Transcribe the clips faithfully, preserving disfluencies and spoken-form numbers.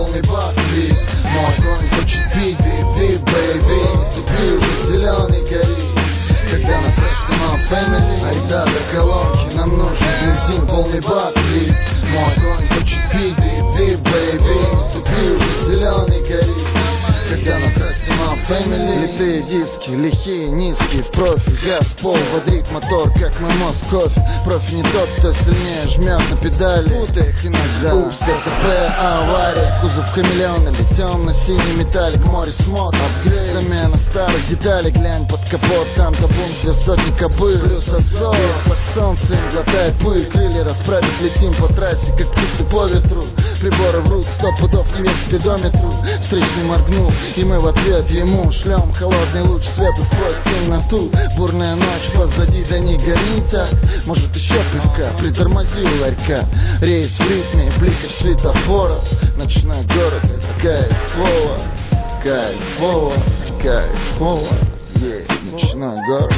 полный бак, бит. Мой конь хочет пить, бип-бип, бэйби. Тупи уже зеленый горит, когда на трассе my family. Айда до колонки, нам нужен бензин, полный бак, бит. Мой конь хочет пить, бип-бип, бэйби. Тупи уже зеленый горит, когда на трассе my family. Литые диски, лихие, низкие, в профи. Газ, пол, бодрит мотор, как мой мозг, кофе. Профи не тот, кто сильнее жмет на педали, путай их иногда. Упс, ДТП, авария, кузов хамелеон или темно-синий металлик. Море смог, апгрейд, замена старых деталей. Глянь под капот, там табун для сотни кобыл. Плюс азот, как солнце им глотает пыль. Крылья расправить, летим по трассе, как птицы по ветру. Приборы врут, сто пудов не вес спидометру. Встречный моргнул, и мы в ответ ему шлем холодный луч света сквозь темноту. Бурная ночь позади, да не гони так. Может еще пивка, притормози у ларька. Рейс в ритме, бликов светофоров. Ночной город, это кайфово, кайфово, кайфово. Ей, ночной город.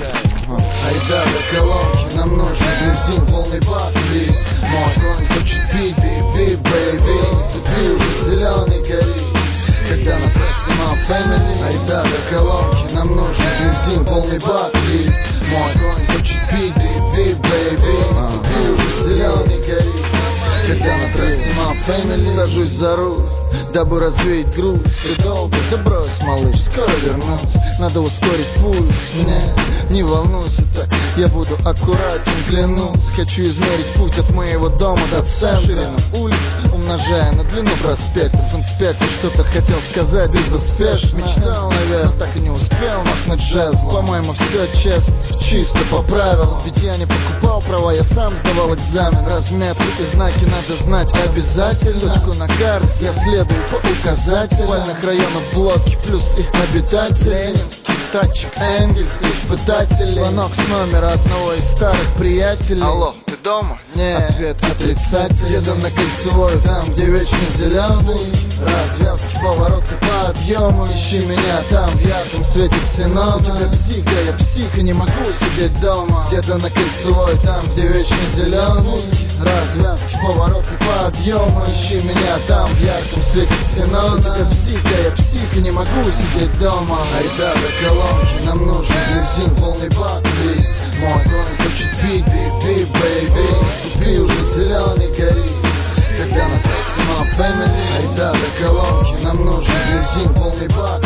Айда до колонки, нам нужен бензин, полный бак, бит. Мой конь хочет пить, бип-бип, бэйби. Тупи уже зеленый горит, когда на трассе my family. Айда до колонки, нам нужен бензин, полный бак, бит. Мой конь хочет пить, бип-бип, бэйби. Тупи уже зеленый горит, когда на трассе my family. Сажусь за руль, дабы развеять грудь. И долго, да брось, малыш, скоро вернусь. Надо ускорить пульс, мне не волнуйся так, я буду аккуратен, клянусь. Хочу измерить путь от моего дома до центра. Ширину улиц умножая на длину проспектов. Инспектор что-то хотел сказать безуспешно. Мечтал, наверное, так и не успел махнуть жезлом. По-моему, все честно, чисто по правилам. Ведь я не покупал права, я сам сдавал экзамен. Разметки и знаки надо знать обязательно. Точку на карте я следую по указателям. Спальных районов блоки плюс их обитатели. Ленинский статчик, Энгельс, испытатели. Звонок с номера одного из старых приятелей. Алло, ты дома? Нет. Ответ отрицательный. Едем на Кольцевой, там где вечно зеленый. Развязки, повороты, подъемы. Ищи меня там в ярком свете ксенона. У тебя психа, я психа, не могу сидеть дома. Где-то на Кольцевой, там где вечно зеленый. Развязки, повороты, подъемы. Ищи меня там в ярком свете ксенона. У тебя психа, я психа, не могу сидеть дома. Айда до колонки, нам нужен бензин, полный бак, бит. Мой конь хочет пить, бип-бип, бэйби. Тупи уже зеленый горит, когда на трассе my family. Айда до колонки, нам нужен бензин, полный бак,